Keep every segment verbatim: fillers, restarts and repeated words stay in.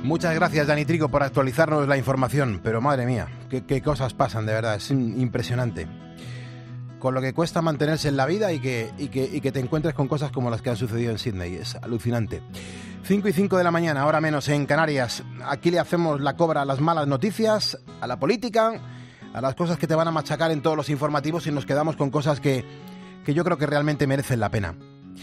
Muchas gracias, Dani Trigo, por actualizarnos la información. Pero madre mía, qué, qué cosas pasan, de verdad, es impresionante. Con lo que cuesta mantenerse en la vida y que, y, que, y que te encuentres con cosas como las que han sucedido en Sydney. Es alucinante. cinco y cinco de la mañana, ahora menos en Canarias. Aquí le hacemos la cobra a las malas noticias, a la política, a las cosas que te van a machacar en todos los informativos, y nos quedamos con cosas que, que yo creo que realmente merecen la pena.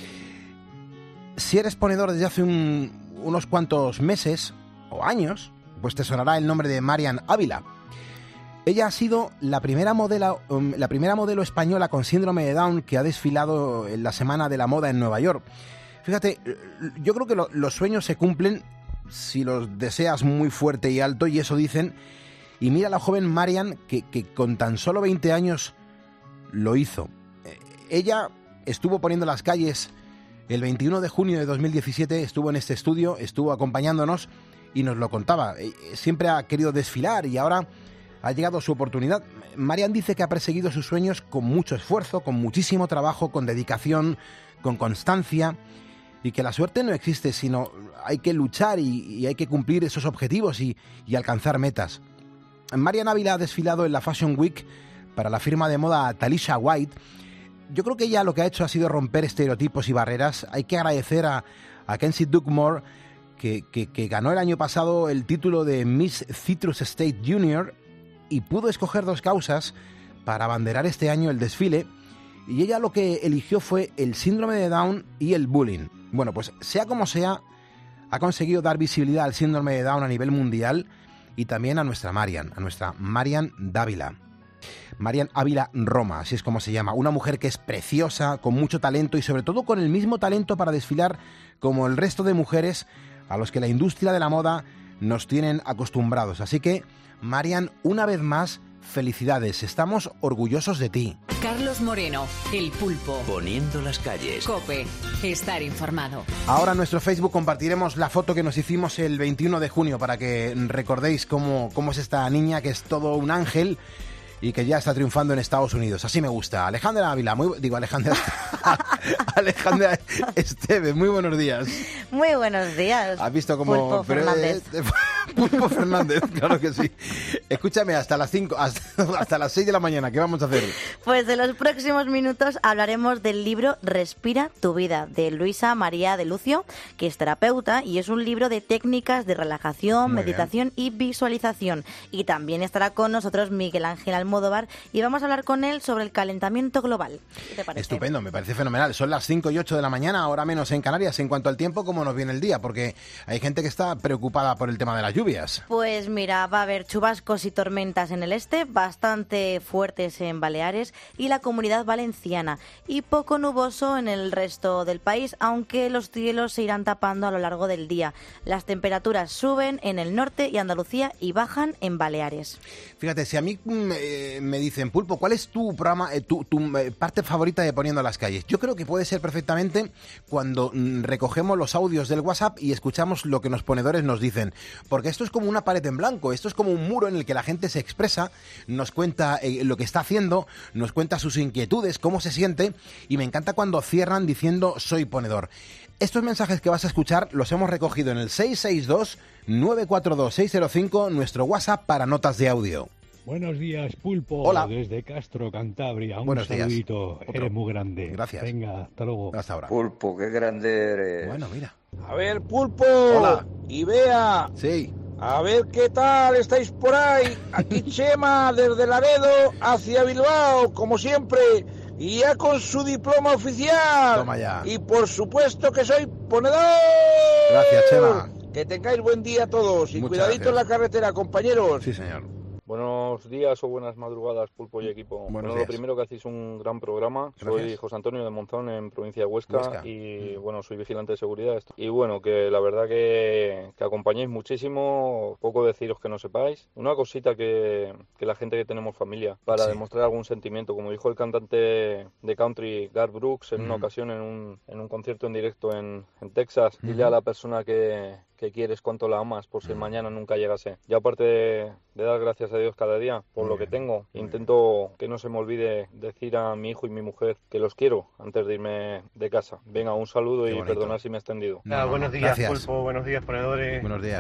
Si eres ponedor desde hace un, unos cuantos meses o años, pues te sonará el nombre de Marian Ávila. Ella ha sido la primera modelo, um, la primera modelo española con síndrome de Down que ha desfilado en la Semana de la Moda en Nueva York. Fíjate, yo creo que lo, los sueños se cumplen si los deseas muy fuerte y alto, y eso dicen. Y mira a la joven Marian que, que con tan solo veinte años lo hizo. Eh, ella estuvo poniendo las calles el veintiuno de junio de dos mil diecisiete, estuvo en este estudio, estuvo acompañándonos y nos lo contaba. Eh, siempre ha querido desfilar y ahora ha llegado su oportunidad. Marian dice que ha perseguido sus sueños con mucho esfuerzo, con muchísimo trabajo, con dedicación, con constancia, y que la suerte no existe, sino hay que luchar y, y hay que cumplir esos objetivos y, y alcanzar metas. Marian Ávila ha desfilado en la Fashion Week para la firma de moda Talisha White. Yo creo que ella lo que ha hecho ha sido romper estereotipos y barreras. Hay que agradecer a, a Kenzie Dugmore, que, que, que ganó el año pasado el título de Miss Citrus State Junior y pudo escoger dos causas para abanderar este año el desfile, y ella lo que eligió fue el síndrome de Down y el bullying. Bueno, pues sea como sea, ha conseguido dar visibilidad al síndrome de Down a nivel mundial, y también a nuestra Marian, a nuestra Marian Dávila. Marian Ávila Roma, así es como se llama. Una mujer que es preciosa, con mucho talento y sobre todo con el mismo talento para desfilar como el resto de mujeres a los que la industria de la moda nos tienen acostumbrados. Así que, Marian, una vez más, felicidades. Estamos orgullosos de ti. Carlos Moreno, El Pulpo. Poniendo las calles. COPE. Estar informado. Ahora en nuestro Facebook compartiremos la foto que nos hicimos el veintiuno de junio para que recordéis cómo, cómo es esta niña, que es todo un ángel y que ya está triunfando en Estados Unidos. Así me gusta. Alejandra Ávila, muy, digo Alejandra, Alejandra Esteve, muy buenos días. Muy buenos días. ¿Has visto cómo... Pulpo Fernández. Pulpo Fernández, claro que sí. Escúchame, hasta las cinco, hasta, hasta las seis de la mañana, ¿qué vamos a hacer? Pues en los próximos minutos hablaremos del libro Respira tu vida, de Luisa María de Lucio, que es terapeuta, y es un libro de técnicas de relajación, muy meditación bien. Y visualización. Y también estará con nosotros Miguel Ángel Almodóvar, y vamos a hablar con él sobre el calentamiento global. ¿Qué te parece? Estupendo, me parece fenomenal. Son las cinco y ocho de la mañana, ahora menos en Canarias. En cuanto al tiempo, ¿cómo nos viene el día? Porque hay gente que está preocupada por el tema de las lluvias. Pues mira, va a haber chubascos y tormentas en el este, bastante fuertes en Baleares y la Comunidad Valenciana, y poco nuboso en el resto del país, aunque los cielos se irán tapando a lo largo del día. Las temperaturas suben en el norte y Andalucía y bajan en Baleares. Fíjate, si a mí eh, me dicen, Pulpo, ¿cuál es tu programa, eh, tu, tu eh, parte favorita de Poniendo las calles? Yo creo que puede ser perfectamente cuando mm, recogemos los audios del WhatsApp y escuchamos lo que los ponedores nos dicen, porque esto es como una pared en blanco, esto es como un muro en el que la gente se expresa, nos cuenta eh, lo que está haciendo, nos cuenta sus inquietudes, cómo se siente, y me encanta cuando cierran diciendo soy ponedor. Estos mensajes que vas a escuchar los hemos recogido en el seis seis dos, nueve cuatro dos, seis cero cinco, nuestro WhatsApp para notas de audio. Buenos días, Pulpo. Hola. Desde Castro, Cantabria. Un Buenos saludito. Otro. Eres muy grande. Gracias. Venga, hasta luego. Hasta ahora. Pulpo, qué grande eres. Bueno, mira. A ver, Pulpo. Hola. Y Bea. Sí. A ver qué tal estáis por ahí. Aquí Chema, desde Laredo hacia Bilbao, como siempre. Y ya con su diploma oficial. Toma ya. Y por supuesto que soy ponedor. Gracias, Chema. Que tengáis buen día a todos. Y Muchas cuidadito gracias. en la carretera, compañeros. Sí, señor. Buenos días o buenas madrugadas, Pulpo y equipo. Buenos bueno, días. lo primero, que hacéis un gran programa. Gracias. Soy José Antonio de Monzón, en provincia de Huesca, Huesca. y bueno, soy vigilante de seguridad. Y bueno, que la verdad que, que acompañáis muchísimo, poco deciros que no sepáis. Una cosita que, que la gente que tenemos familia, para Sí. demostrar algún sentimiento, como dijo el cantante de country Garth Brooks en una Ujú. ocasión en un, en un concierto en directo en, en Texas, Ujú. dile a la persona que, que quieres cuánto la amas, por si el mañana nunca llegase. Yo, aparte de, de dar gracias a Dios cada día por Muy lo que bien, tengo, muy intento que no se me olvide decir a mi hijo y mi mujer que los quiero antes de irme de casa. Venga, un saludo Qué y bonito. perdonad si me he extendido. No, Ah, no, buenos días, gracias. Pulpo, buenos días, ponedores. Buenos días.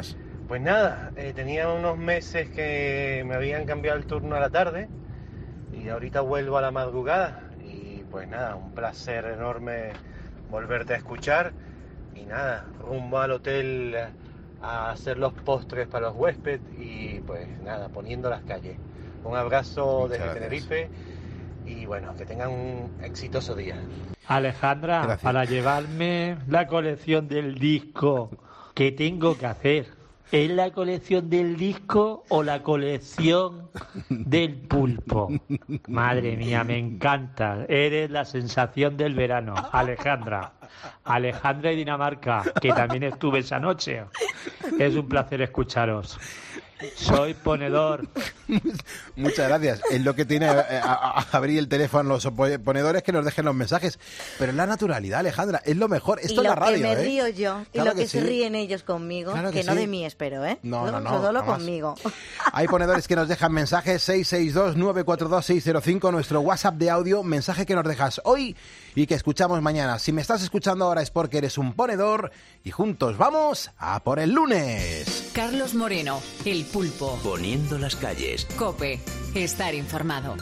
Pues nada, eh, tenía unos meses que me habían cambiado el turno a la tarde y ahorita vuelvo a la madrugada. Y pues nada, un placer enorme volverte a escuchar. Y nada, rumbo al hotel a hacer los postres para los huéspedes y pues nada, poniendo las calles. Un abrazo Muchas desde gracias. Tenerife y bueno, que tengan un exitoso día. Alejandra, Gracias. para llevarme la colección del disco, ¿qué tengo que hacer? ¿Es la colección del disco o la colección del pulpo? Madre mía, me encanta. Eres la sensación del verano, Alejandra. Alejandra de Dinamarca, que también estuve esa noche. Es un placer escucharos. Soy ponedor. Muchas gracias. Es lo que tiene eh, a, a abrir el teléfono los opo- ponedores, que nos dejen los mensajes. Pero es la naturalidad, Alejandra. Es lo mejor. Esto y es lo la radio, que me ¿eh? río yo y Claro lo que, que se sí. ríen ellos conmigo, Claro que, que no sí. de mí espero, ¿eh? No, no, no, Solo jamás. conmigo. Hay ponedores que nos dejan mensajes seis seis dos, nueve cuatro dos, seis cero cinco, nuestro WhatsApp de audio, mensaje que nos dejas hoy y que escuchamos mañana. Si me estás escuchando ahora es porque eres un ponedor y juntos vamos a por el lunes. Carlos Moreno, El Pulpo. Poniendo las calles. COPE. Estar informado.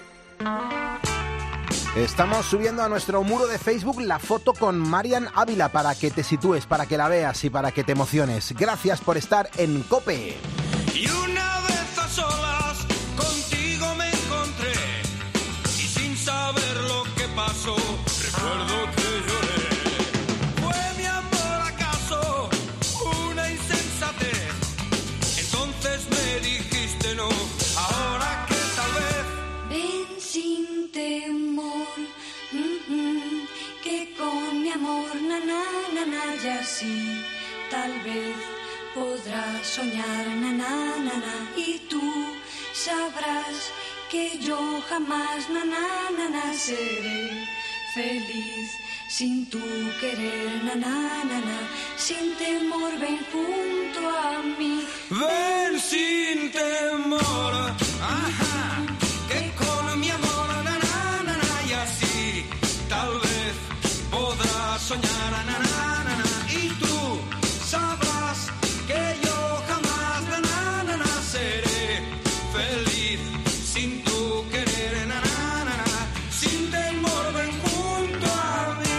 Estamos subiendo a nuestro muro de Facebook la foto con Marian Ávila para que te sitúes, para que la veas y para que te emociones. Gracias por estar en COPE. Y una vez a solas contigo me encontré y sin saber lo que pasó recuerdo que lloré. ¿Fue mi amor acaso una insensatez? Entonces me dijiste no, ahora que tal vez. Ven sin temor, mm, mm, que con mi amor, na, na, na, na, ya sí, tal vez podrás soñar, na, na, na, na, y tú sabrás que yo jamás, na, na, na, na, seré feliz sin tu querer, na, na, na, na, sin temor, ven junto a mí. Ven sin temor, ajá, que con mi amor, na, na, na, na, y así tal vez podrás soñar, na, na, na, na, y tú sabrás que yo jamás, na, na, na, na, seré feliz sin tu querer, na, na, na, na, sin temor, ven junto a mí.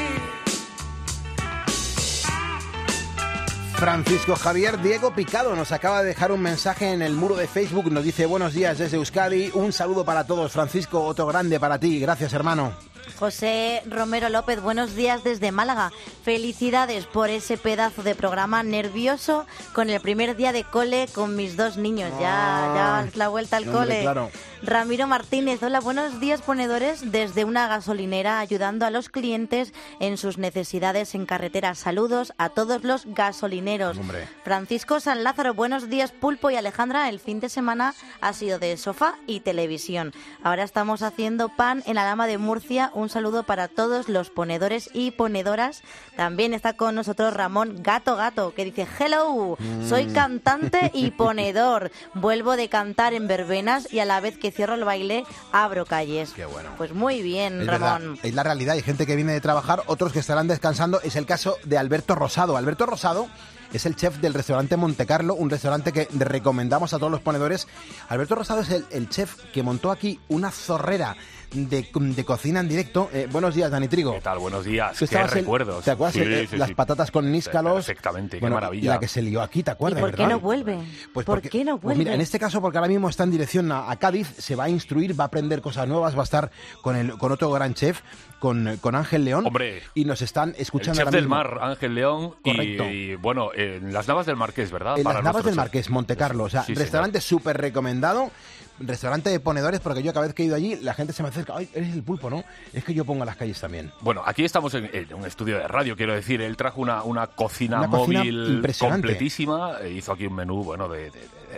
Francisco Javier Diego Picado nos acaba de dejar un mensaje en el muro de Facebook. Nos dice buenos días desde Euskadi. Un saludo para todos. Francisco, otro grande para ti. Gracias, hermano. José Romero López, buenos días desde Málaga. Felicidades por ese pedazo de programa nervioso con el primer día de cole con mis dos niños. Ya, ya es la vuelta al Hombre, cole. claro. Ramiro Martínez, hola, buenos días ponedores desde una gasolinera ayudando a los clientes en sus necesidades en carretera. Saludos a todos los gasolineros. Hombre. Francisco San Lázaro, buenos días Pulpo y Alejandra. El fin de semana ha sido de sofá y televisión. Ahora estamos haciendo pan en Alhama de Murcia. Un saludo para todos los ponedores y ponedoras. También está con nosotros Ramón Gato Gato, que dice hello, soy cantante y ponedor. Vuelvo de cantar en verbenas y a la vez que cierro el baile, abro calles. Qué bueno. Pues muy bien, Es Ramón. verdad, es la realidad. Hay gente que viene de trabajar, otros que estarán descansando. Es el caso de Alberto Rosado. Alberto Rosado es el chef del restaurante Monte Carlo, un restaurante que recomendamos a todos los ponedores. Alberto Rosado es el, el chef que montó aquí una zorrera de, de cocina en directo. Eh, buenos días, Dani Trigo. ¿Qué tal? Buenos días. Tú Qué estabas en- recuerdos. ¿Te acuerdas? Sí, Eh, sí, las sí. patatas con níscalos. Perfectamente, Bueno, qué maravilla. La que se lió aquí, ¿te ¿Y acuerdas? por qué verdad? no vuelve? Pues ¿Por porque- qué no pues vuelve? mira, en este caso, porque ahora mismo está en dirección a, a Cádiz, se va a instruir, va a aprender cosas nuevas, va a estar con el con otro gran chef, con, con Ángel León. Hombre, y nos están El escuchando chef ahora del mismo. mar, Ángel León, y, Correcto. y, bueno, en las Navas del Marqués, ¿verdad? En Para las Navas nuestro del chef. Marqués, Monte Carlo. O sea, Sí, restaurante súper recomendado. Restaurante de ponedores, porque yo cada vez que he ido allí, la gente se me acerca. Ay, eres el Pulpo, ¿no? Es que yo pongo las calles también. Bueno, aquí estamos en, en un estudio de radio, quiero decir. Él trajo una, una cocina Una cocina móvil impresionante. completísima. E hizo aquí un menú, bueno, de, de- de- de- de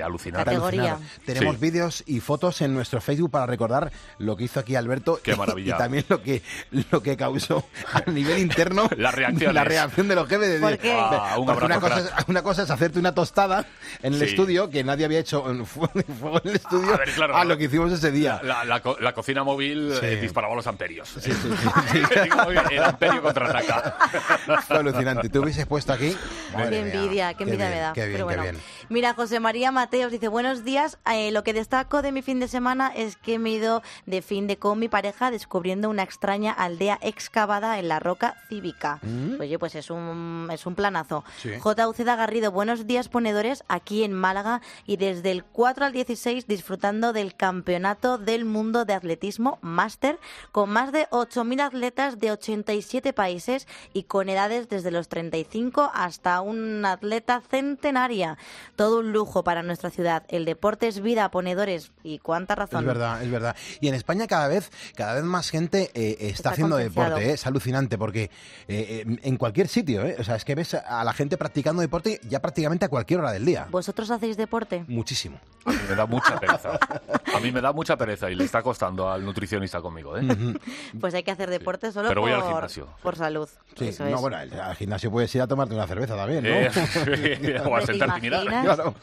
alucinante. Categoría. Tenemos Sí. vídeos y fotos en nuestro Facebook para recordar lo que hizo aquí Alberto. Qué y- maravilla. Y también lo que, lo que causó a nivel interno Las reacciones. la reacción de los jefes. De, ¿Por qué? Ah, un Porque abrazo, una, cosa crack. es, una cosa es hacerte una tostada en el Sí. estudio, que nadie había hecho en fuego en el estudio, A ver, claro, a lo que hicimos ese día. La, la co- la cocina móvil Sí. eh, disparaba los amperios. Sí, sí, sí, sí. El amperio contraataca. Fue alucinante. ¿Tú hubieses puesto aquí? Madre Qué mía. envidia, qué envidia bien, me da. Qué bien, Pero bueno. qué bien. Mira, José María Mateos dice, buenos días, eh, lo que destaco de mi fin de semana es que me he ido de fin de con mi pareja descubriendo una extraña aldea excavada en la roca cívica. ¿Mm? Oye, pues es un, es un planazo. Sí. J. Uceda Garrido, buenos días ponedores, aquí en Málaga y desde el cuatro al dieciséis disfrutando del Campeonato del Mundo de Atletismo Máster con más de ocho mil atletas de ochenta y siete países y con edades desde los treinta y cinco hasta un atleta centenaria. Todo un lujo para nuestra ciudad. El deporte es vida, ponedores, y cuánta razón. Es verdad, es verdad. Y en España cada vez, cada vez más gente eh, está, Está haciendo concienciado. deporte, ¿eh? Es alucinante porque eh, eh, en cualquier sitio, ¿eh? O sea, es que ves a la gente practicando deporte ya prácticamente a cualquier hora del día. ¿Vosotros hacéis deporte? Muchísimo. A mí me da mucha pereza. A mí me da mucha pereza y le está costando al nutricionista conmigo, ¿eh? Pues hay que hacer deporte solo Pero voy por, al gimnasio. por salud. Sí, Eso no, es. bueno, al al gimnasio puedes ir a tomarte una cerveza también, ¿no? Eh, o a ¿Te sentarte y mirar. imaginas? Claro.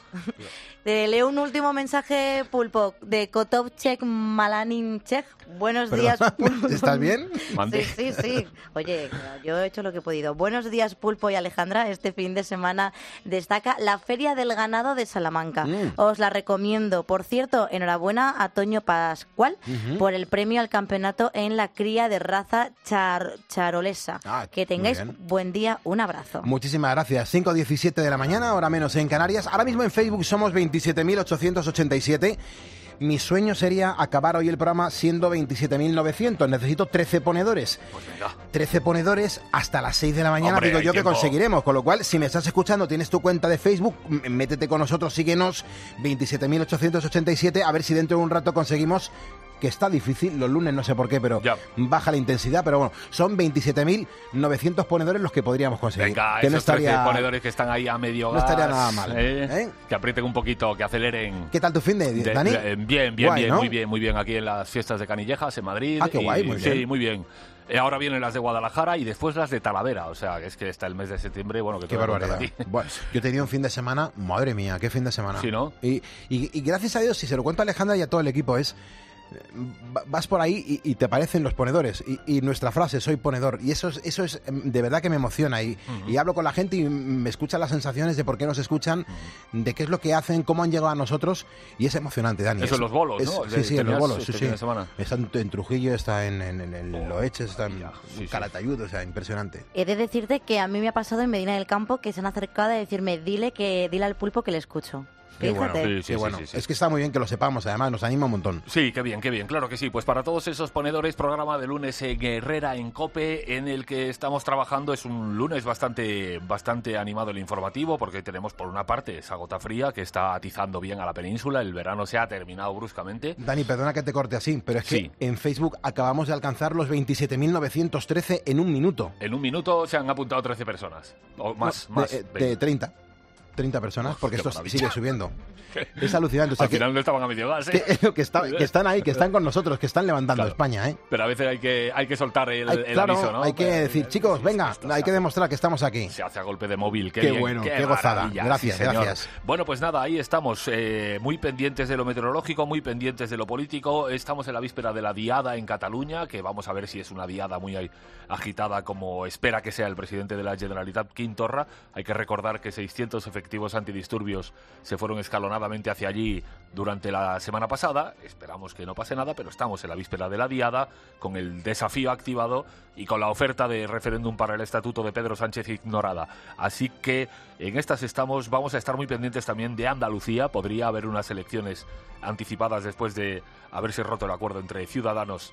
Te leo un último mensaje, Pulpo, de Kotovchek Malaninchek. Buenos Perdona, días, Pulpo. ¿estás bien? Mande. Sí, sí, sí. Oye, yo he hecho lo que he podido. Buenos días, Pulpo y Alejandra. Este fin de semana destaca la Feria del Ganado de Salamanca. Mm. Os la recomiendo. Por cierto, enhorabuena a Toño Pascual Ujú. por el premio al campeonato en la cría de raza char- charolesa. Ah, que tengáis muy bien. buen día. Un abrazo. Muchísimas gracias. cinco diecisiete de la mañana, ahora menos en Canarias. Ahora mismo en Facebook somos veintisiete mil ochocientos ochenta y siete. Mi sueño sería acabar hoy el programa siendo veintisiete mil novecientos. Necesito trece ponedores. Pues venga. trece ponedores hasta las seis de la mañana, Hombre, digo hay yo que tiempo. conseguiremos. Con lo cual, si me estás escuchando, tienes tu cuenta de Facebook, m- métete con nosotros, síguenos, veintisiete mil ochocientos ochenta y siete, a ver si dentro de un rato conseguimos, que está difícil, los lunes no sé por qué, pero Ya. baja la intensidad, pero bueno, son veintisiete mil novecientos ponedores los que podríamos conseguir. Venga, que esos no estaría... trece ponedores que están ahí a medio no gas, estaría nada mal, ¿eh? ¿eh? Que aprieten un poquito, que aceleren. ¿Qué tal tu fin de, De- Dani? de- bien, bien, Guay, bien, ¿no? muy bien, muy bien. Aquí en las fiestas de Canillejas, en Madrid. Ah, qué y- guay, muy Sí, bien. muy bien. Eh, Ahora vienen las de Guadalajara y después las de Talavera. O sea, es que está el mes de septiembre, bueno, que Qué te voy a contar barbaridad. a ti. Bueno, yo he tenido un fin de semana, madre mía, qué fin de semana. Sí, ¿no? Y, y- y gracias a Dios, si se lo cuento a Alejandra y a todo el equipo, es... eh, va- Vas por ahí y, y te parecen los ponedores. Y, y nuestra frase, soy ponedor. Y eso es, eso es em, de verdad que me emociona. Y, y hablo con la gente y me escuchan las sensaciones de por qué nos escuchan, de qué es lo que hacen, cómo han llegado a nosotros. Y es emocionante, Dani. Eso en los bolos, es- ¿no? Sí, sí, en los Tenías bolos. este Sí, fin sí. de semana. Está en, en Trujillo, está en, en, en el Oh, Loeches, está en ya, sí, sí. Calatayud, o sea, impresionante. He de decirte que a mí me ha pasado en Medina del Campo que se han acercado a decirme, dile que dile al Pulpo que le escucho. Qué bueno, Fíjate. Sí, sí, qué sí, bueno. sí, sí. Es que está muy bien que lo sepamos, además nos anima un montón. Sí, qué bien, qué bien, claro que sí. Pues para todos esos ponedores, programa de lunes en Herrera en COPE, en el que estamos trabajando. Es un lunes bastante, bastante animado el informativo, porque tenemos por una parte esa gota fría que está atizando bien a la península. El verano se ha terminado bruscamente. Dani, perdona que te corte así, pero es que Sí. en Facebook acabamos de alcanzar los veintisiete mil novecientos trece en un minuto. En un minuto se han apuntado trece personas. O más, No, más. De, veinte. de treinta. treinta personas, porque qué esto maravilla. sigue subiendo. Es alucinante. O sea, Al que, final no estaban a medio gas, ¿eh? que, que está- que están ahí, que están con nosotros, que están levantando Claro. España, ¿eh? Pero a veces hay que, hay que soltar el, Hay- el claro, aviso, ¿no? hay que Pero- decir, chicos, venga, Esto hay se que demostrar que estamos aquí. Se hace a golpe de móvil. Qué, Qué bien, bueno, qué gozada. maravilla. Gracias, Sí, señor. gracias. Bueno, pues nada, ahí estamos, eh, muy pendientes de lo meteorológico, muy pendientes de lo político. Estamos en la víspera de la diada en Cataluña, que vamos a ver si es una diada muy agitada como espera que sea el presidente de la Generalitat, Quim Torra. Hay que recordar que seiscientos efectivos antidisturbios se fueron escalonadamente hacia allí durante la semana pasada. Esperamos que no pase nada, pero estamos en la víspera de la diada, con el desafío activado y con la oferta de referéndum para el estatuto de Pedro Sánchez ignorada. Así que en estas estamos, vamos a estar muy pendientes también de Andalucía. Podría haber unas elecciones anticipadas después de haberse roto el acuerdo entre Ciudadanos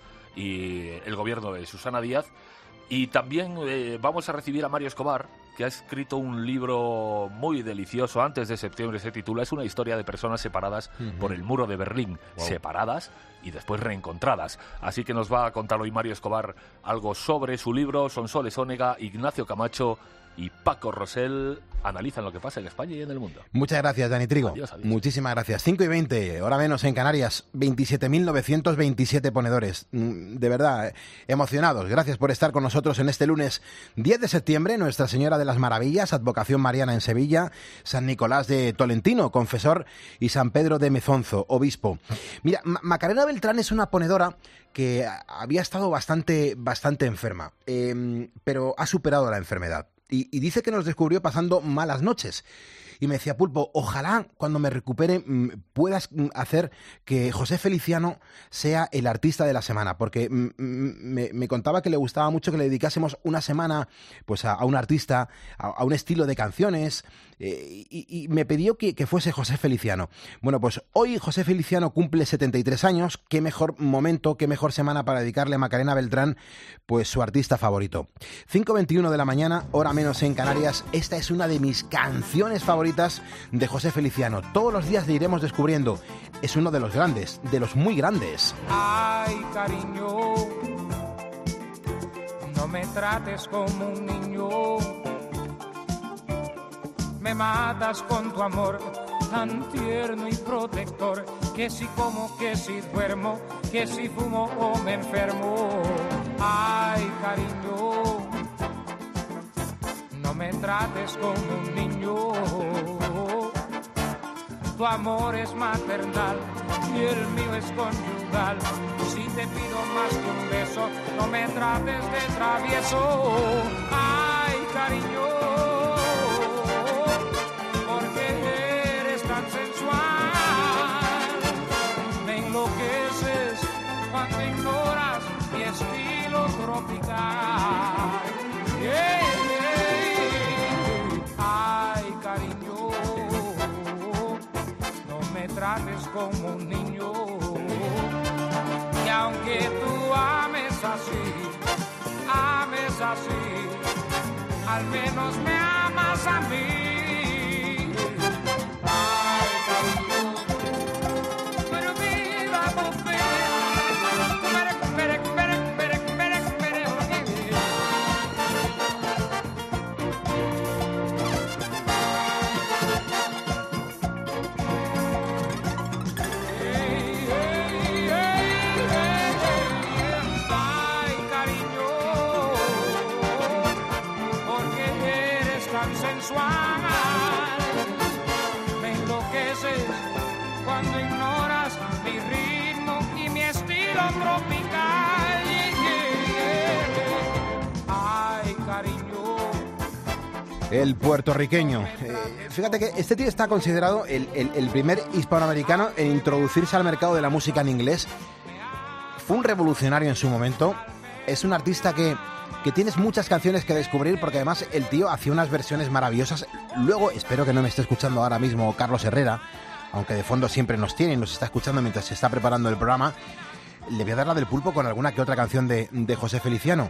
y el gobierno de Susana Díaz. Y también eh, vamos a recibir a Mario Escobar, que ha escrito un libro muy delicioso. Antes de septiembre se titula. Es una historia de personas separadas Ujú. por el muro de Berlín. Wow. Separadas y después reencontradas. Así que nos va a contar hoy Mario Escobar algo sobre su libro. Sonsoles Ónega, Ignacio Camacho y Paco Rosell analizan lo que pasa en España y en el mundo. Muchas gracias, Dani Trigo. Adiós, adiós. Muchísimas gracias. cinco y veinte, hora menos en Canarias. veintisiete mil novecientos veintisiete ponedores. De verdad, emocionados. Gracias por estar con nosotros en este lunes diez de septiembre. Nuestra Señora de las Maravillas, Advocación Mariana en Sevilla, San Nicolás de Tolentino, confesor, y San Pedro de Mezonzo, obispo. Mira, Macarena Beltrán es una ponedora que había estado bastante, bastante enferma, eh, pero ha superado la enfermedad. Y, y dice que nos descubrió pasando malas noches. Y me decía, Pulpo, ojalá cuando me recupere puedas hacer que José Feliciano sea el artista de la semana, porque me, me contaba que le gustaba mucho que le dedicásemos una semana pues a, a un artista, a, a un estilo de canciones, eh, y, y me pidió que, que fuese José Feliciano. Bueno, pues hoy José Feliciano cumple setenta y tres años, qué mejor momento, qué mejor semana para dedicarle a Macarena Beltrán, pues su artista favorito. cinco veintiuno de la mañana, hora menos en Canarias. Esta es una de mis canciones favoritas de José Feliciano. Todos los días le iremos descubriendo. Es uno de los grandes, de los muy grandes. Ay, cariño, no me trates como un niño. Me matas con tu amor tan tierno y protector, que si como, que si duermo, que si fumo o me enfermo. Ay, cariño, no me trates como un niño. Tu amor es maternal y el mío es conyugal. Si te pido más que un beso, no me trates de travieso. Ay, cariño, porque eres tan sensual. Me enloqueces cuando ignoras mi estilo tropical. Yeah. Trates como un niño, y aunque tú ames así, ames así, al menos me amas a mí. Ay, cariño, pero viva por fin. Me enloqueces cuando ignoras mi ritmo y mi estilo tropical. Ay, cariño. El puertorriqueño. Eh, fíjate que este tío está considerado el, el, el primer hispanoamericano en introducirse al mercado de la música en inglés. Fue un revolucionario en su momento. Es un artista que que tienes muchas canciones que descubrir, porque además el tío hacía unas versiones maravillosas. Luego, espero que no me esté escuchando ahora mismo Carlos Herrera, aunque de fondo siempre nos tiene y nos está escuchando mientras se está preparando el programa. Le voy a dar la del pulpo con alguna que otra canción de, de José Feliciano.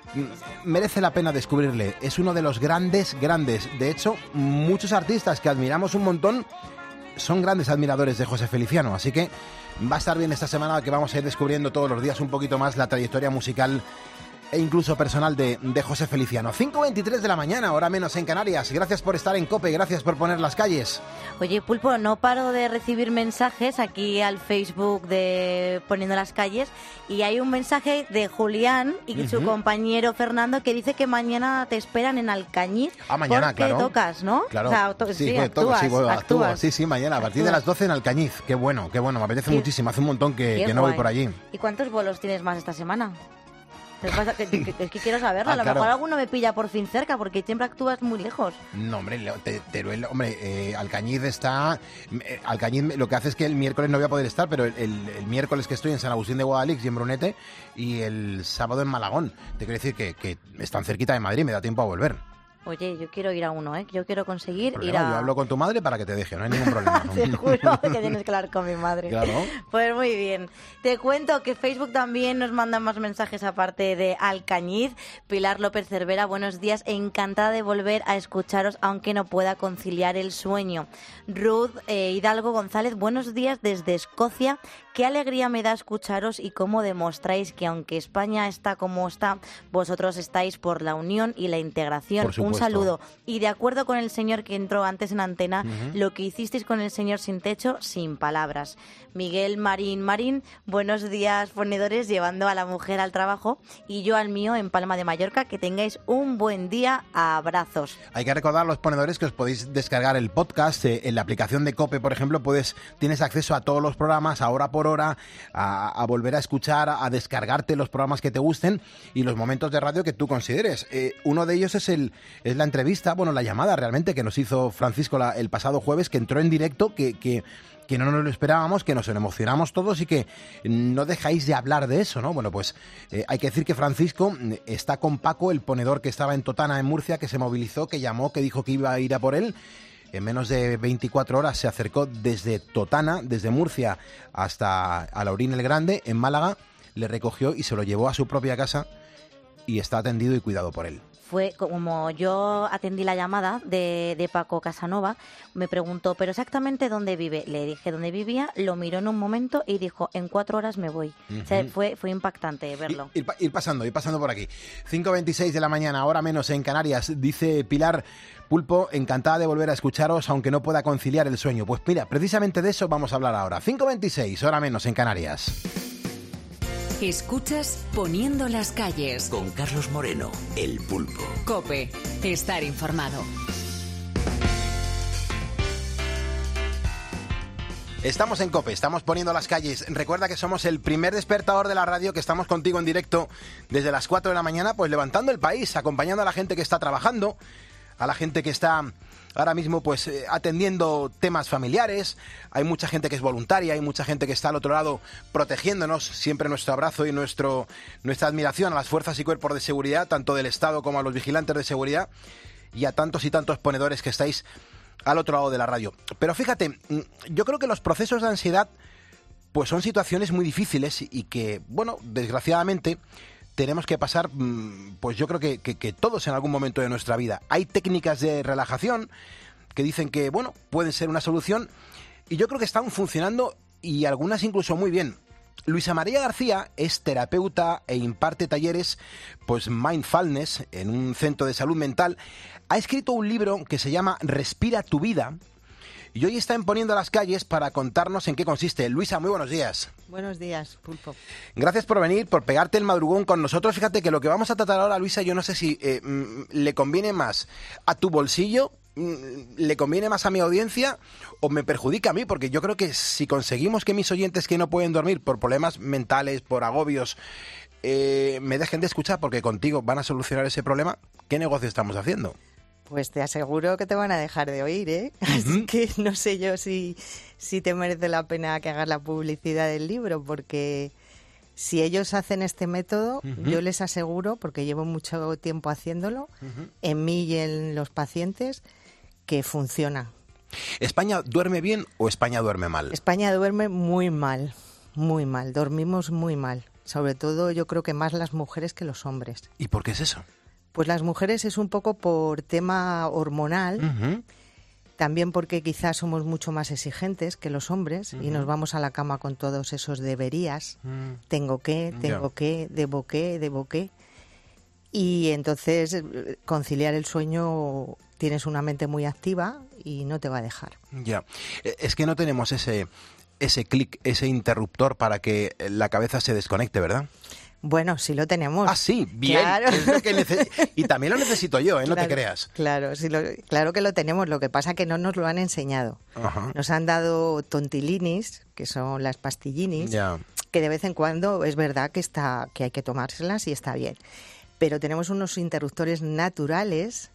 Merece la pena descubrirle. Es uno de los grandes, grandes. De hecho, muchos artistas que admiramos un montón son grandes admiradores de José Feliciano. Así que va a estar bien esta semana, que vamos a ir descubriendo todos los días un poquito más la trayectoria musical e incluso personal de, de José Feliciano. cinco veintitrés de la mañana, hora menos en Canarias. Gracias por estar en COPE, gracias por poner las calles. Oye, Pulpo, no paro de recibir mensajes aquí al Facebook de Poniendo las Calles, y hay un mensaje de Julián y uh-huh. su compañero Fernando, que dice que mañana te esperan en Alcañiz. Ah, mañana, porque claro. tocas, ¿no? Claro. O sea, to- sí, sí, que actúas, toco, sí, bueno, actúo. actúas. Sí, sí, mañana, a partir Actúas. de las doce en Alcañiz. Qué bueno, qué bueno, me apetece Qué- muchísimo. Hace un montón que, Qué que no voy guay. por allí. ¿Y cuántos bolos tienes más esta semana? ¿Qué pasa? Que- que- que- Es que quiero saberlo. Ah, A lo claro. mejor alguno me pilla por fin cerca, porque siempre actúas muy lejos. No, hombre, Leo, te- Teruel, hombre, eh, Alcañiz está... eh, Alcañiz lo que hace es que el miércoles no voy a poder estar, pero el, el- el miércoles que estoy en San Agustín de Guadalix y en Brunete, y el sábado en Malagón. Te quiero decir que, que están cerquita de Madrid, me da tiempo a volver. Oye, yo quiero ir a uno, ¿eh? Yo quiero conseguir ir Problema, a... Yo hablo con tu madre para que te deje, no hay ningún problema. ¿no? Te juro que tienes que hablar con mi madre. Claro. Pues muy bien. Te cuento que Facebook también nos manda más mensajes aparte de Alcañiz. Pilar López Cervera, buenos días. Encantada de volver a escucharos, aunque no pueda conciliar el sueño. Ruth eh, Hidalgo González, buenos días desde Escocia. Qué alegría me da escucharos y cómo demostráis que aunque España está como está, vosotros estáis por la unión y la integración. Por supuesto. Un saludo. Y de acuerdo con el señor que entró antes en antena, uh-huh. lo que hicisteis con el señor sin techo, sin palabras. Miguel Marín Marín, buenos días, ponedores, llevando a la mujer al trabajo y yo al mío en Palma de Mallorca. Que tengáis un buen día. Abrazos. Hay que recordar a los ponedores que os podéis descargar el podcast. Eh, en la aplicación de COPE, por ejemplo, puedes tienes acceso a todos los programas, a hora por hora, a, a volver a escuchar, a, a descargarte los programas que te gusten y los momentos de radio que tú consideres. Eh, uno de ellos es el es la entrevista, bueno, la llamada realmente que nos hizo Francisco la, el pasado jueves, que entró en directo, que... que que no nos lo esperábamos, que nos emocionamos todos y que no dejáis de hablar de eso, ¿no? Bueno, pues eh, hay que decir que Francisco está con Paco, el ponedor que estaba en Totana, en Murcia, que se movilizó, que llamó, que dijo que iba a ir a por él. En menos de veinticuatro horas se acercó desde Totana, desde Murcia hasta Alaurín el Grande, en Málaga, le recogió y se lo llevó a su propia casa y está atendido y cuidado por él. Fue como yo atendí la llamada de, de Paco Casanova, me preguntó, ¿pero exactamente dónde vive? Le dije dónde vivía, lo miró en un momento y dijo, en cuatro horas me voy. Uh-huh. O sea, fue, fue impactante verlo. Ir, ir, ir pasando, ir pasando por aquí. cinco veintiséis de la mañana, hora menos en Canarias, dice Pilar Pulpo, encantada de volver a escucharos, aunque no pueda conciliar el sueño. Pues mira, precisamente de eso vamos a hablar ahora. cinco veintiséis, hora menos en Canarias. Escuchas Poniendo las calles. Con Carlos Moreno, el Pulpo. COPE, estar informado. Estamos en COPE, estamos poniendo las calles. Recuerda que somos el primer despertador de la radio, que estamos contigo en directo desde las cuatro de la mañana, pues levantando el país, acompañando a la gente que está trabajando, a la gente que está ahora mismo pues eh, atendiendo temas familiares. Hay mucha gente que es voluntaria, hay mucha gente que está al otro lado protegiéndonos. Siempre nuestro abrazo y nuestro nuestra admiración a las fuerzas y cuerpos de seguridad, tanto del Estado como a los vigilantes de seguridad y a tantos y tantos ponedores que estáis al otro lado de la radio. Pero fíjate, yo creo que los procesos de ansiedad pues son situaciones muy difíciles y que, bueno, desgraciadamente tenemos que pasar, pues yo creo que, que, que todos en algún momento de nuestra vida. Hay técnicas de relajación que dicen que, bueno, pueden ser una solución y yo creo que están funcionando y algunas incluso muy bien. Luisa María García es terapeuta e imparte talleres, pues mindfulness, en un centro de salud mental. Ha escrito un libro que se llama Respira tu vida y hoy está en Poniendo las calles para contarnos en qué consiste. Luisa, muy buenos días. Buenos días, Pulpo. Gracias por venir, por pegarte el madrugón con nosotros. Fíjate que lo que vamos a tratar ahora, Luisa, yo no sé si eh, le conviene más a tu bolsillo, le conviene más a mi audiencia o me perjudica a mí, porque yo creo que si conseguimos que mis oyentes que no pueden dormir por problemas mentales, por agobios, eh, me dejen de escuchar porque contigo van a solucionar ese problema, ¿qué negocio estamos haciendo? Pues te aseguro que te van a dejar de oír, ¿eh? Así uh-huh. que no sé yo si, si te merece la pena que hagas la publicidad del libro, porque si ellos hacen este método, uh-huh. yo les aseguro, porque llevo mucho tiempo haciéndolo, uh-huh. en mí y en los pacientes, que funciona. ¿España duerme bien o España duerme mal? España duerme muy mal, muy mal. Dormimos muy mal. Sobre todo yo creo que más las mujeres que los hombres. ¿Y por qué es eso? Pues las mujeres es un poco por tema hormonal, uh-huh. también porque quizás somos mucho más exigentes que los hombres uh-huh. y nos vamos a la cama con todos esos deberías, uh-huh. tengo que, tengo yeah. que, debo que, debo que. Y entonces conciliar el sueño, tienes una mente muy activa y no te va a dejar. Ya, es que no tenemos ese, ese clic, ese interruptor para que la cabeza se desconecte, ¿verdad? Bueno, sí lo tenemos. Ah, sí, bien. Claro. Es lo que nece- y también lo necesito yo, ¿eh? No claro, te creas. Claro, sí lo, claro que lo tenemos. Lo que pasa es que no nos lo han enseñado. Ajá. Nos han dado tontilinis, que son las pastillinis, ya. que de vez en cuando es verdad que está, que hay que tomárselas y está bien. Pero tenemos unos interruptores naturales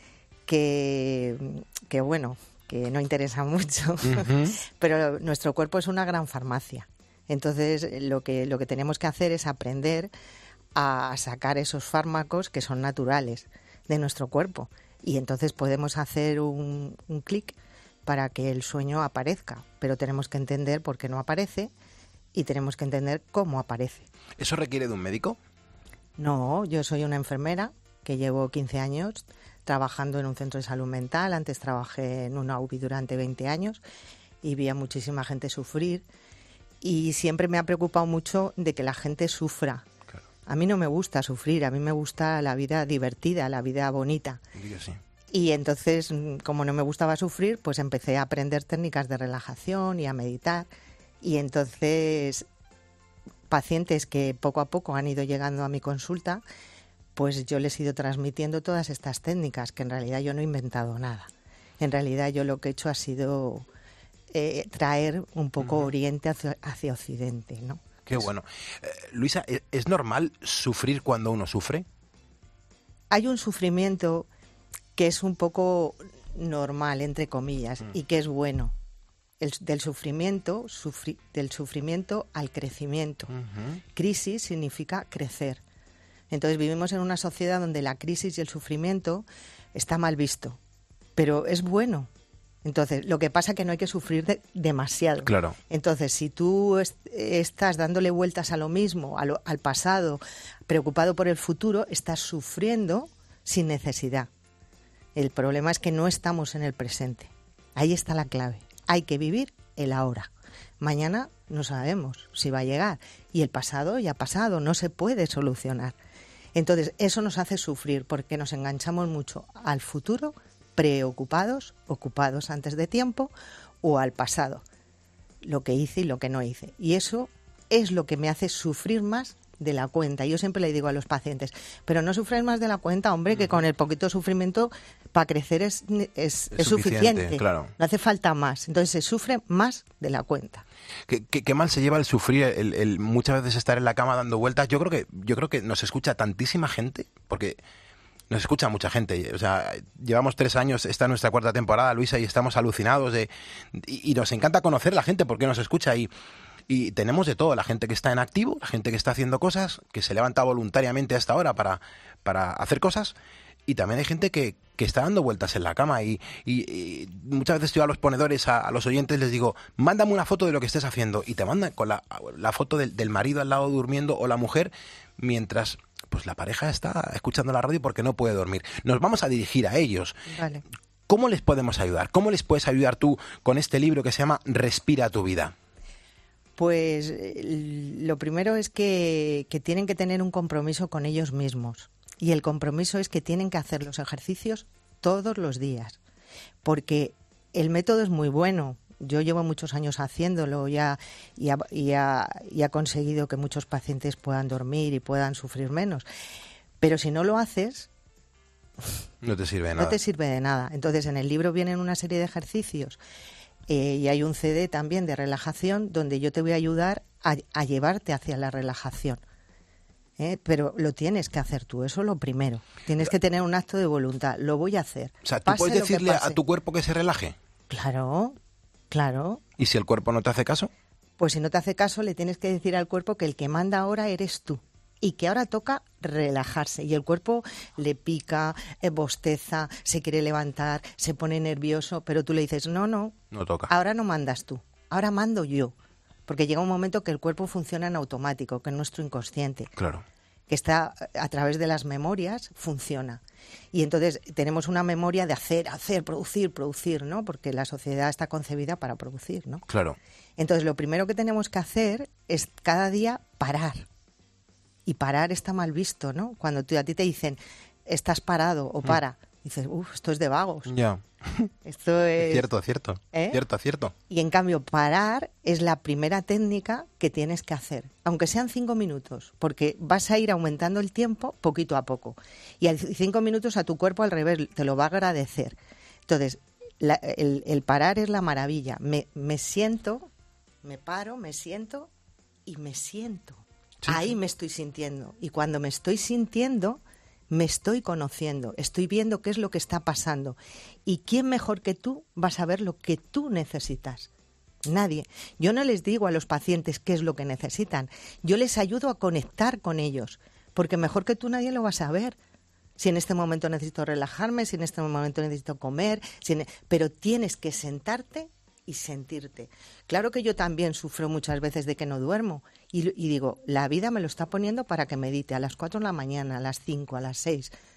que, que bueno, que no interesan mucho. Uh-huh. Pero nuestro cuerpo es una gran farmacia. Entonces, lo que, lo que tenemos que hacer es aprender a sacar esos fármacos que son naturales de nuestro cuerpo. Y entonces podemos hacer un, un clic para que el sueño aparezca. Pero tenemos que entender por qué no aparece y tenemos que entender cómo aparece. ¿Eso requiere de un médico? No, yo soy una enfermera que llevo quince años trabajando en un centro de salud mental. Antes trabajé en una U B I durante veinte años y vi a muchísima gente sufrir. Y siempre me ha preocupado mucho de que la gente sufra. Claro. A mí no me gusta sufrir, a mí me gusta la vida divertida, la vida bonita. Yo sí. Y entonces, como no me gustaba sufrir, pues empecé a aprender técnicas de relajación y a meditar. Y entonces, pacientes que poco a poco han ido llegando a mi consulta, pues yo les he ido transmitiendo todas estas técnicas, que en realidad yo no he inventado nada. En realidad yo lo que he hecho ha sido eh, traer un poco uh-huh. Oriente hacia, hacia Occidente, ¿no? Qué bueno. Eh, Luisa, ¿es normal sufrir cuando uno sufre? Hay un sufrimiento que es un poco normal, entre comillas, mm. y que es bueno. El, del sufrimiento, sufri, del sufrimiento al crecimiento. Uh-huh. Crisis significa crecer. Entonces vivimos en una sociedad donde la crisis y el sufrimiento está mal visto, pero es bueno. Entonces, lo que pasa es que no hay que sufrir de, demasiado. Claro. Entonces, si tú est- estás dándole vueltas a lo mismo, a lo, al pasado, preocupado por el futuro, estás sufriendo sin necesidad. El problema es que no estamos en el presente. Ahí está la clave. Hay que vivir el ahora. Mañana no sabemos si va a llegar. Y el pasado ya ha pasado, no se puede solucionar. Entonces, eso nos hace sufrir porque nos enganchamos mucho al futuro, preocupados, ocupados antes de tiempo, o al pasado, lo que hice y lo que no hice. Y eso es lo que me hace sufrir más de la cuenta. Yo siempre le digo a los pacientes, pero no sufres más de la cuenta, hombre, que con el poquito sufrimiento para crecer es, es, es, es suficiente. suficiente. Claro. No hace falta más. Entonces se sufre más de la cuenta. ¿Qué, qué, qué mal se lleva el sufrir, el, el muchas veces estar en la cama dando vueltas? Yo creo que yo creo que nos escucha tantísima gente, porque nos escucha mucha gente. O sea, llevamos tres años, esta es nuestra cuarta temporada, Luisa, y estamos alucinados de y, y nos encanta conocer la gente porque nos escucha y Y tenemos de todo, la gente que está en activo, la gente que está haciendo cosas, que se levanta voluntariamente a esta hora para, para hacer cosas, y también hay gente que, que está dando vueltas en la cama. Y, y, y muchas veces yo a los ponedores, a, a los oyentes, les digo, mándame una foto de lo que estés haciendo, y te mandan con la, la foto del, del marido al lado durmiendo o la mujer, mientras pues la pareja está escuchando la radio porque no puede dormir. Nos vamos a dirigir a ellos. Vale. ¿Cómo les podemos ayudar? ¿Cómo les puedes ayudar tú con este libro que se llama Respira tu vida? Pues lo primero es que, que tienen que tener un compromiso con ellos mismos. Y el compromiso es que tienen que hacer los ejercicios todos los días. Porque el método es muy bueno. Yo llevo muchos años haciéndolo y ha, y ha, y ha, y ha conseguido que muchos pacientes puedan dormir y puedan sufrir menos. Pero si no lo haces, no te sirve de nada. No te sirve de nada. Entonces, en el libro vienen una serie de ejercicios. Eh, y hay un C D también de relajación donde yo te voy a ayudar a, a llevarte hacia la relajación. ¿Eh? Pero lo tienes que hacer tú, eso es lo primero. Tienes que tener un acto de voluntad. Lo voy a hacer. O sea, ¿tú puedes decirle a tu cuerpo que se relaje? Claro, claro. ¿Y si el cuerpo no te hace caso? Pues si no te hace caso, le tienes que decir al cuerpo que el que manda ahora eres tú. Y que ahora toca relajarse. Y el cuerpo le pica, eh, bosteza, se quiere levantar, se pone nervioso, pero tú le dices, no, no, no toca. Ahora no mandas tú, ahora mando yo. Porque llega un momento que el cuerpo funciona en automático, que es nuestro inconsciente. Claro. Que está a través de las memorias, funciona. Y entonces tenemos una memoria de hacer, hacer, producir, producir, ¿no? Porque la sociedad está concebida para producir, ¿no? Claro. Entonces lo primero que tenemos que hacer es cada día parar. Y parar está mal visto, ¿no? Cuando tú, a ti te dicen, estás parado o para, mm. dices, uff, esto es de vagos. Ya. Esto es... Cierto, cierto. ¿Eh? Cierto, cierto. Y en cambio, parar es la primera técnica que tienes que hacer, aunque sean cinco minutos, porque vas a ir aumentando el tiempo poquito a poco. Y a cinco minutos a tu cuerpo al revés te lo va a agradecer. Entonces, la, el, el parar es la maravilla. Me, me siento, me paro, me siento y me siento. Sí, Ahí sí. me estoy sintiendo. Y cuando me estoy sintiendo, me estoy conociendo. Estoy viendo qué es lo que está pasando. ¿Y quién mejor que tú va a saber lo que tú necesitas? Nadie. Yo no les digo a los pacientes qué es lo que necesitan. Yo les ayudo a conectar con ellos. Porque mejor que tú nadie lo va a saber. Si en este momento necesito relajarme, si en este momento necesito comer. Si en... Pero tienes que sentarte y sentirte. Claro que yo también sufro muchas veces de que no duermo y, y digo, la vida me lo está poniendo para que medite a las cuatro de la mañana, a las cinco, a las seis.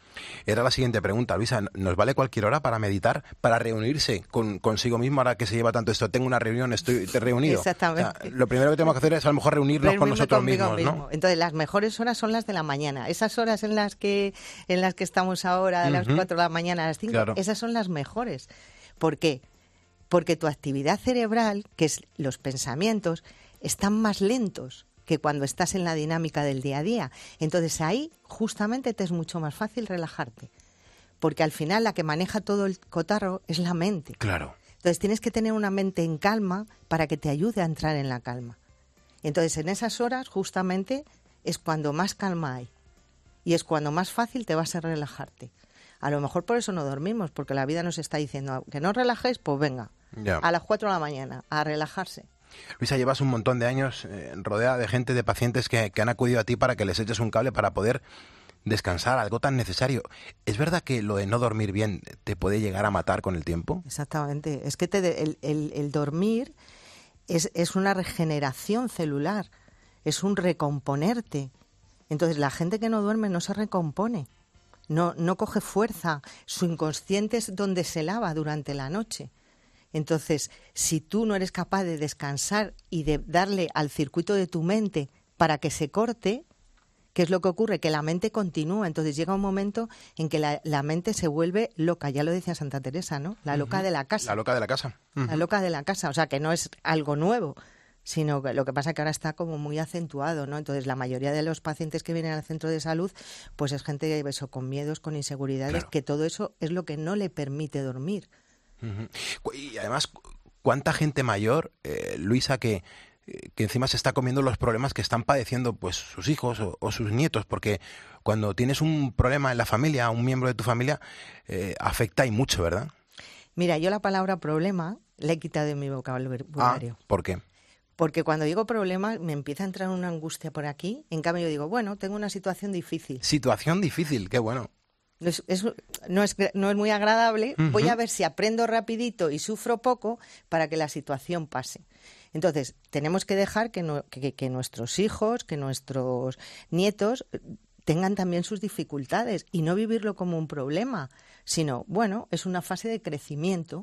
Era la siguiente pregunta, Luisa. ¿Nos vale cualquier hora para meditar, para reunirse con consigo mismo ahora que se lleva tanto esto? Tengo una reunión, estoy reunido. Exactamente. O sea, lo primero que tenemos que hacer es a lo mejor reunirnos Reunirme con nosotros conmigo mismos, mismo. ¿no? Entonces, las mejores horas son las de la mañana. Esas horas en las que en las que estamos ahora, a las Ujú. cuatro de la mañana, a las cinco, Claro. esas son las mejores. ¿Por qué? Porque tu actividad cerebral, que es los pensamientos, están más lentos que cuando estás en la dinámica del día a día. Entonces ahí justamente te es mucho más fácil relajarte. Porque al final la que maneja todo el cotarro es la mente. Claro. Entonces tienes que tener una mente en calma para que te ayude a entrar en la calma. Entonces en esas horas justamente es cuando más calma hay. Y es cuando más fácil te va a ser relajarte. A lo mejor por eso no dormimos, porque la vida nos está diciendo que no relajéis, pues venga, Ya. a las cuatro de la mañana, a relajarse. Luisa, llevas un montón de años eh, rodeada de gente, de pacientes que, que han acudido a ti para que les eches un cable para poder descansar, algo tan necesario. ¿Es verdad que lo de no dormir bien te puede llegar a matar con el tiempo? Exactamente. Es que te, el, el, el dormir es, es una regeneración celular, es un recomponerte. Entonces la gente que no duerme no se recompone, no, no coge fuerza, su inconsciente es donde se lava durante la noche. Entonces, si tú no eres capaz de descansar y de darle al circuito de tu mente para que se corte, ¿qué es lo que ocurre? Que la mente continúa. Entonces llega un momento en que la, la mente se vuelve loca. Ya lo decía Santa Teresa, ¿no? La loca Ujú. de la casa. La loca de la casa. Ujú. La loca de la casa. O sea, que no es algo nuevo, sino que lo que pasa es que ahora está como muy acentuado, ¿no? Entonces la mayoría de los pacientes que vienen al centro de salud, pues es gente eso, con miedos, con inseguridades, Claro. que todo eso es lo que no le permite dormir. Ujú. Cu- Y además, cu- ¿cuánta gente mayor, eh, Luisa, que, eh, que encima se está comiendo los problemas que están padeciendo pues sus hijos o, o sus nietos? Porque cuando tienes un problema en la familia, un miembro de tu familia, eh, afecta y mucho, ¿verdad? Mira, yo la palabra problema la he quitado de mi vocabulario. Ah, ¿por qué? Porque cuando digo problema me empieza a entrar una angustia por aquí. En cambio yo digo, bueno, tengo una situación difícil. Situación difícil, qué bueno. Es, es- no, es, no es muy agradable. Ujú. Voy a ver si aprendo rapidito y sufro poco para que la situación pase. Entonces, tenemos que dejar que, no- que- que nuestros hijos, que nuestros nietos eh, tengan también sus dificultades y no vivirlo como un problema, sino, bueno, es una fase de crecimiento.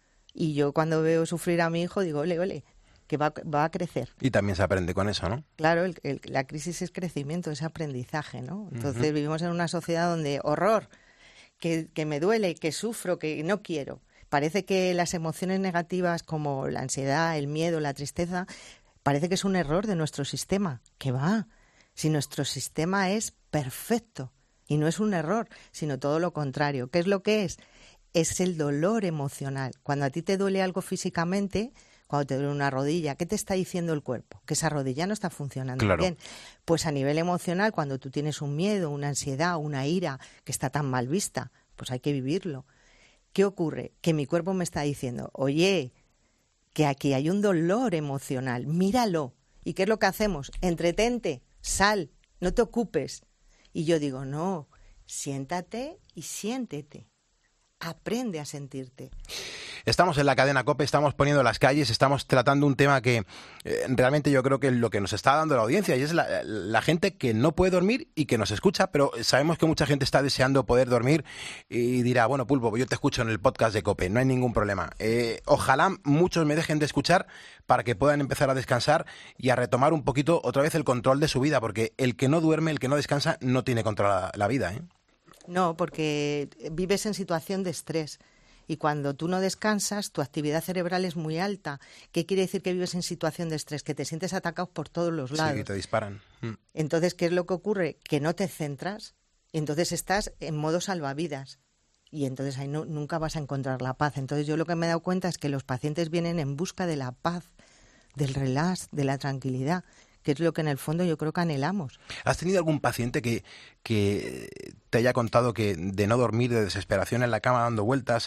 Y yo cuando veo sufrir a mi hijo digo, ole, ole, que va, va a crecer. Y también se aprende con eso, ¿no? Claro, el- el- la crisis es crecimiento, es aprendizaje, ¿no? Entonces Ujú. vivimos en una sociedad donde horror, que, que me duele, que sufro, que no quiero. Parece que las emociones negativas como la ansiedad, el miedo, la tristeza, parece que es un error de nuestro sistema. ¿Qué va? Si nuestro sistema es perfecto y no es un error, sino todo lo contrario. ¿Qué es lo que es? Es el dolor emocional. Cuando a ti te duele algo físicamente, cuando te duele una rodilla, ¿qué te está diciendo el cuerpo? Que esa rodilla no está funcionando Claro. bien. Pues a nivel emocional, cuando tú tienes un miedo, una ansiedad, una ira que está tan mal vista, pues hay que vivirlo. ¿Qué ocurre? Que mi cuerpo me está diciendo, oye, que aquí hay un dolor emocional, míralo. ¿Y qué es lo que hacemos? Entretente, sal, no te ocupes. Y yo digo, no, siéntate y siéntete. Aprende a sentirte. Estamos en la cadena COPE, estamos poniendo las calles, estamos tratando un tema que eh, realmente yo creo que es lo que nos está dando la audiencia, y es la, la gente que no puede dormir y que nos escucha, pero sabemos que mucha gente está deseando poder dormir y dirá, bueno, Pulpo, pues yo te escucho en el podcast de COPE, no hay ningún problema. Eh, ojalá muchos me dejen de escuchar para que puedan empezar a descansar y a retomar un poquito otra vez el control de su vida, porque el que no duerme, el que no descansa, no tiene controlada la vida, ¿eh? No, porque vives en situación de estrés. Y cuando tú no descansas, tu actividad cerebral es muy alta. ¿Qué quiere decir que vives en situación de estrés? Que te sientes atacado por todos los lados. Sí, que te disparan. Mm. Entonces, ¿qué es lo que ocurre? Que no te centras. Y entonces estás en modo salvavidas. Y entonces ahí no, nunca vas a encontrar la paz. Entonces yo lo que me he dado cuenta es que los pacientes vienen en busca de la paz, del relax, de la tranquilidad, que es lo que en el fondo yo creo que anhelamos. ¿Has tenido algún paciente que, que te haya contado que de no dormir, de desesperación en la cama dando vueltas,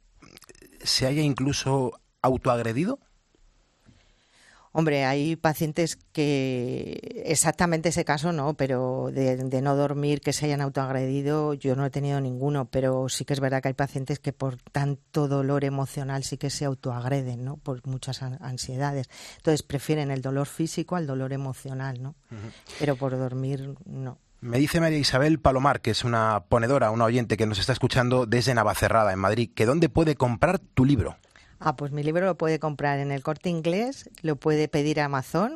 se haya incluso autoagredido? Hombre, hay pacientes que exactamente ese caso no, pero de, de no dormir, que se hayan autoagredido, yo no he tenido ninguno, pero sí que es verdad que hay pacientes que por tanto dolor emocional sí que se autoagreden, ¿no? Por muchas an- ansiedades. Entonces prefieren el dolor físico al dolor emocional, ¿no? Uh-huh. Pero por dormir no. Me dice María Isabel Palomar, que es una ponedora, una oyente que nos está escuchando desde Navacerrada, en Madrid, que ¿dónde puede comprar tu libro? Ah, pues mi libro lo puede comprar en el Corte Inglés, lo puede pedir a Amazon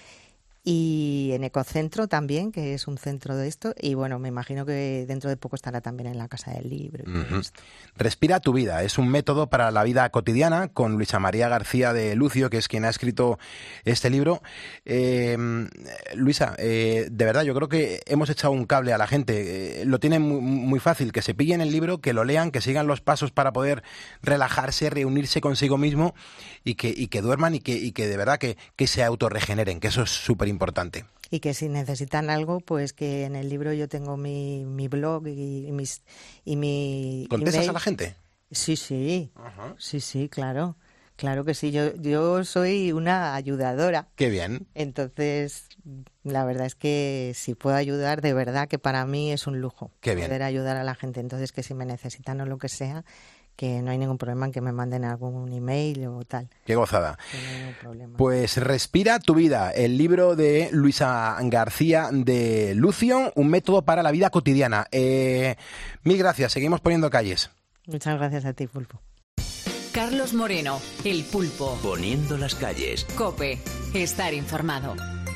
y en Ecocentro también, que es un centro de esto. Y bueno, me imagino que dentro de poco estará también en la Casa del Libro. Uh-huh. Respira tu vida. Es un método para la vida cotidiana con Luisa María García de Lucio, que es quien ha escrito este libro. Eh, Luisa, eh, de verdad, yo creo que hemos echado un cable a la gente. Eh, lo tienen muy, muy fácil, que se pillen el libro, que lo lean, que sigan los pasos para poder relajarse, reunirse consigo mismo y que, y que duerman y que, y que de verdad que, que se autorregeneren, que eso es súper importante. Y que si necesitan algo, pues que en el libro yo tengo mi, mi blog y, y mis y mi ¿Contestas email. a la gente? Sí, sí, uh-huh. sí, sí, claro, claro que sí. Yo yo soy una ayudadora. Qué bien. Entonces, la verdad es que si puedo ayudar, de verdad que para mí es un lujo. Qué bien. Poder ayudar a la gente. Entonces, que si me necesitan o lo que sea, que no hay ningún problema en que me manden algún email o tal. Qué gozada. No hay ningún problema. Pues Respira tu vida, el libro de Luisa García de Lucio, un método para la vida cotidiana. Eh, mil gracias, seguimos poniendo calles. Muchas gracias a ti, Pulpo. Carlos Moreno, El Pulpo. Poniendo las calles. COPE, estar informado.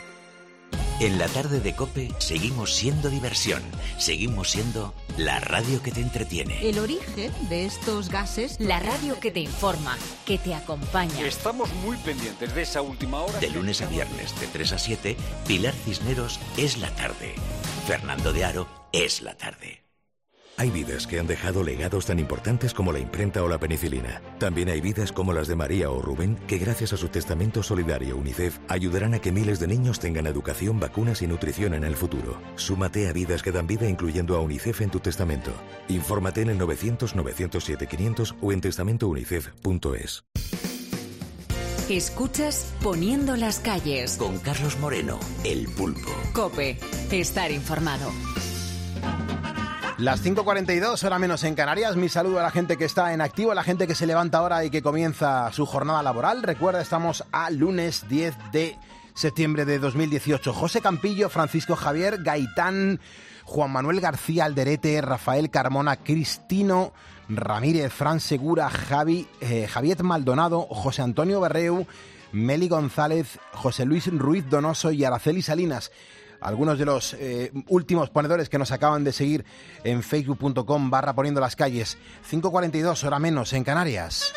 En la tarde de COPE seguimos siendo diversión, seguimos siendo la radio que te entretiene. El origen de estos gases, la radio que te informa, que te acompaña. Estamos muy pendientes de esa última hora. De lunes a viernes, de tres a siete, Pilar Cisneros es la tarde. Fernando de Aro es la tarde. Hay vidas que han dejado legados tan importantes como la imprenta o la penicilina. También hay vidas como las de María o Rubén que gracias a su testamento solidario UNICEF ayudarán a que miles de niños tengan educación, vacunas y nutrición en el futuro. Súmate a Vidas que dan vida incluyendo a UNICEF en tu testamento. Infórmate en el novecientos, novecientos siete, quinientos o en testamento unicef punto es. Escuchas Poniendo las calles. Con Carlos Moreno, El Pulpo. COPE, estar informado. Las cinco cuarenta y dos, hora menos en Canarias. Mi saludo a la gente que está en activo, a la gente que se levanta ahora y que comienza su jornada laboral. Recuerda, estamos a lunes diez de septiembre de dos mil dieciocho. José Campillo, Francisco Javier, Gaitán, Juan Manuel García Alderete, Rafael Carmona, Cristino Ramírez, Fran Segura, Javi, eh, Javier Maldonado, José Antonio Berreu, Meli González, José Luis Ruiz Donoso y Araceli Salinas. Algunos de los eh, últimos ponedores que nos acaban de seguir en facebook punto com barra poniendo las calles. cinco cuarenta y dos, hora menos en Canarias.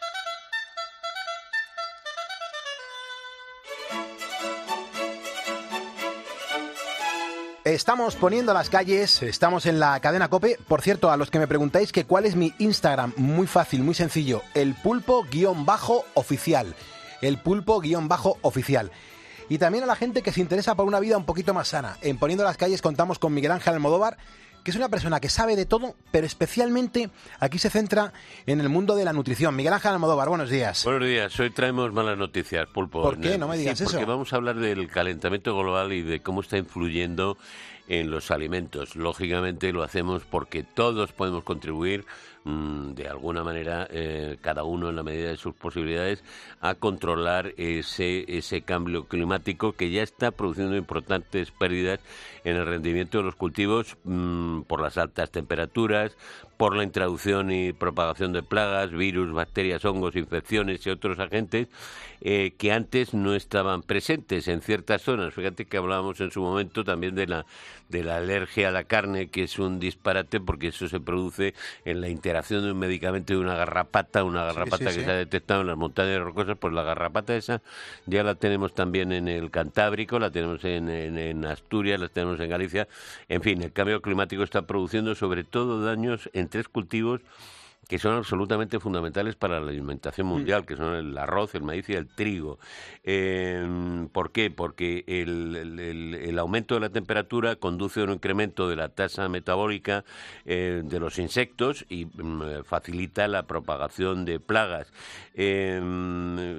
Estamos poniendo las calles, estamos en la cadena COPE. Por cierto, a los que me preguntáis que cuál es mi Instagram, muy fácil, muy sencillo, el pulpo guión bajo oficial. El pulpo guión bajo oficial. Y también a la gente que se interesa por una vida un poquito más sana. En Poniendo las calles contamos con Miguel Ángel Almodóvar, que es una persona que sabe de todo, pero especialmente aquí se centra en el mundo de la nutrición. Miguel Ángel Almodóvar, buenos días. Buenos días, hoy traemos malas noticias, Pulpo. ¿Por qué? No me digas sí, porque eso. Porque vamos a hablar del calentamiento global y de cómo está influyendo en los alimentos. Lógicamente lo hacemos porque todos podemos contribuir mmm, de alguna manera, eh, cada uno en la medida de sus posibilidades, a controlar ese, ese cambio climático que ya está produciendo importantes pérdidas en el rendimiento de los cultivos mmm, por las altas temperaturas, por la introducción y propagación de plagas, virus, bacterias, hongos, infecciones y otros agentes eh, que antes no estaban presentes en ciertas zonas. Fíjate que hablábamos en su momento también de la de la alergia a la carne, que es un disparate porque eso se produce en la interacción de un medicamento y de una garrapata, una garrapata sí, sí, que sí. se ha detectado en las montañas rocosas. Pues la garrapata esa ya la tenemos también en el Cantábrico, la tenemos en, en, en Asturias, la tenemos en Galicia. En fin, el cambio climático está produciendo sobre todo daños en tres cultivos que son absolutamente fundamentales para la alimentación mundial, que son el arroz, el maíz y el trigo. Eh, ¿Por qué? Porque el, el, el aumento de la temperatura conduce a un incremento de la tasa metabólica eh, de los insectos y mm, facilita la propagación de plagas. Eh,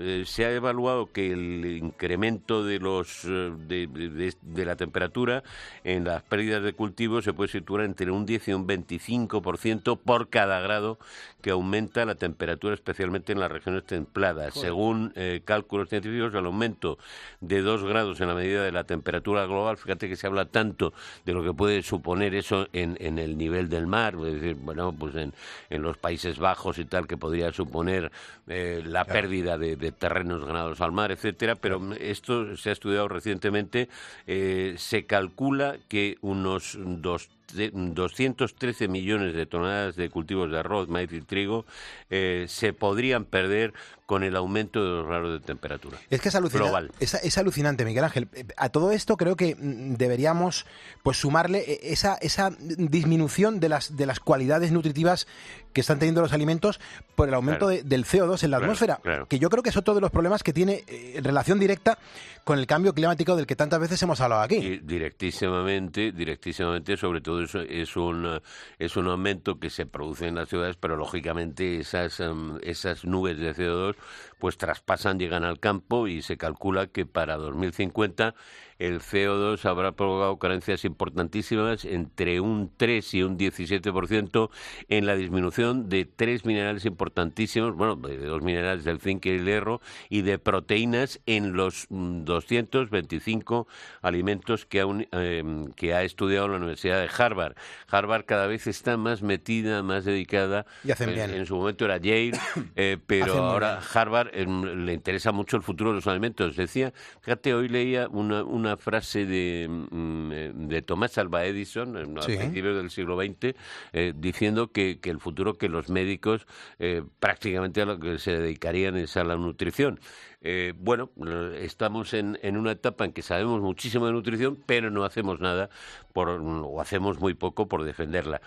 eh, se ha evaluado que el incremento de los eh, de, de, de la temperatura en las pérdidas de cultivo se puede situar entre un diez y un veinticinco por ciento por cada grado que aumenta la temperatura, especialmente en las regiones templadas. Joder. Según eh, cálculos científicos, el aumento de dos grados en la medida de la temperatura global, fíjate que se habla tanto de lo que puede suponer eso en, en el nivel del mar, es decir, bueno, pues en, en los Países Bajos y tal, que podría suponer eh, la claro. pérdida de, de terrenos ganados al mar, etcétera, pero claro. esto se ha estudiado recientemente, eh, se calcula que unos dos de doscientos trece millones de toneladas de cultivos de arroz, maíz y trigo eh, se podrían perder con el aumento de los grados de temperatura. Es que es alucinante, es, es alucinante, Miguel Ángel. A todo esto creo que deberíamos pues sumarle esa esa disminución de las de las cualidades nutritivas que están teniendo los alimentos por el aumento claro. de, del C O dos en la claro, atmósfera, claro. que yo creo que es otro de los problemas que tiene eh, relación directa con el cambio climático del que tantas veces hemos hablado aquí. Y directísimamente, directísimamente, sobre todo eso es un es un aumento que se produce en las ciudades, pero lógicamente esas um, esas nubes de C O dos pues traspasan, llegan al campo y se calcula que para dos mil cincuenta el C O dos habrá provocado carencias importantísimas entre un tres y un diecisiete por ciento en la disminución de tres minerales importantísimos, bueno, de dos minerales del zinc y el hierro, y de proteínas en los doscientos veinticinco alimentos que ha, eh, que ha estudiado la Universidad de Harvard. Harvard cada vez está más metida, más dedicada. Y hacen en, bien. En su momento era Yale, eh, pero hacen ahora Harvard eh, le interesa mucho el futuro de los alimentos. Decía, fíjate, hoy leía una, una una frase de, de Thomas Alva Edison, sí. a principios del siglo veinte, eh, diciendo que, que el futuro, que los médicos eh, prácticamente a lo que se dedicarían es a la nutrición. Eh, bueno, estamos en, en una etapa en que sabemos muchísimo de nutrición, pero no hacemos nada por, o hacemos muy poco por defenderla.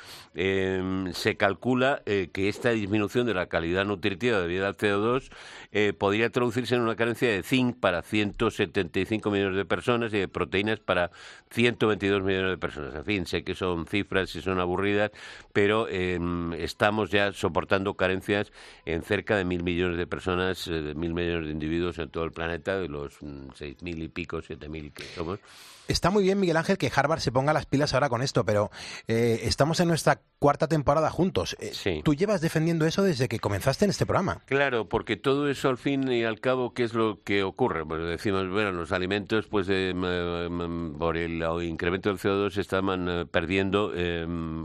Eh, se calcula eh, que esta disminución de la calidad nutritiva debido al C O dos eh, podría traducirse en una carencia de zinc para ciento setenta y cinco millones de personas y de proteínas para ciento veintidós millones de personas. En fin, sé que son cifras y son aburridas, pero eh, estamos ya soportando carencias en cerca de mil millones de personas, eh, de mil millones de individuos en todo el planeta, de los seis mil y pico, siete mil que somos. Está muy bien, Miguel Ángel, que Harvard se ponga las pilas ahora con esto, pero eh, estamos en nuestra cuarta temporada juntos. Eh, sí. Tú llevas defendiendo eso desde que comenzaste en este programa. Claro, porque todo eso al fin y al cabo, ¿qué es lo que ocurre? Pues decimos, bueno, los alimentos, pues eh, por el incremento del C O dos estaban eh, perdiendo eh,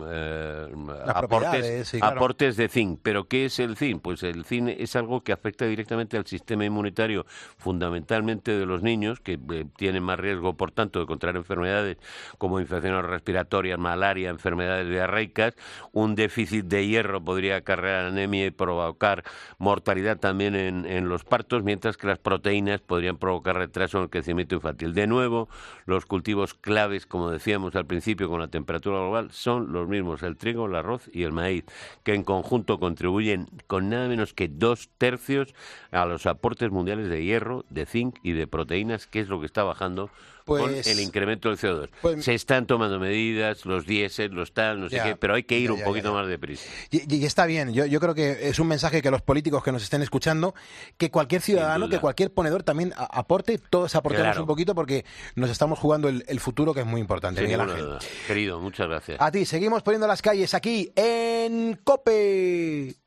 eh, aportes, sí, claro. aportes de zinc. ¿Pero qué es el zinc? Pues el zinc es algo que afecta directamente al sistema inmunitario, fundamentalmente de los niños, que eh, tienen más riesgo, por tanto, de contraer enfermedades como infecciones respiratorias, malaria, enfermedades diarreicas. Un déficit de hierro podría acarrear anemia y provocar mortalidad también en, en los partos, mientras que las proteínas podrían provocar retraso en el crecimiento infantil. De nuevo, los cultivos claves, como decíamos al principio, con la temperatura global, son los mismos, el trigo, el arroz y el maíz, que en conjunto contribuyen con nada menos que dos tercios a los aportes mundiales de hierro, de zinc y de proteínas, que es lo que está bajando pues, con el incremento del C O dos. Pues, se están tomando medidas, los diésel, los tal, no sé ya, qué, pero hay que ir ya, un ya, poquito ya, ya. más deprisa. Y, y está bien, yo, yo creo que es un mensaje que los políticos que nos estén escuchando, que cualquier ciudadano, que cualquier ponedor también a, aporte, todos aportemos claro. un poquito, porque nos estamos jugando el, el futuro, que es muy importante, sí, Miguel Ángel. Querido, muchas gracias. A ti, seguimos poniendo las calles aquí en COPE.